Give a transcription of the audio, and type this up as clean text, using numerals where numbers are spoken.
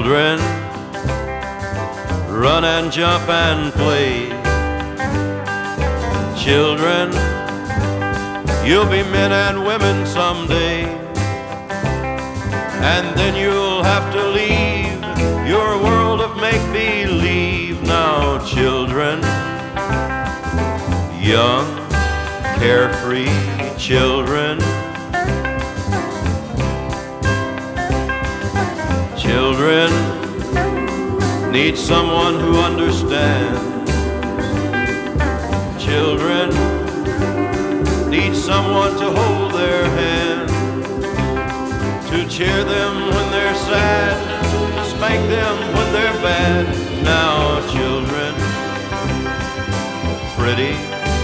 Children, run and jump and play. Children, you'll be men and women someday. And then you'll have to leave your world of make-believe. Now children, young, carefree children. Children need someone who understands. Children need someone to hold their hand, to cheer them when they're sad, to spank them when they're bad. Now children, pretty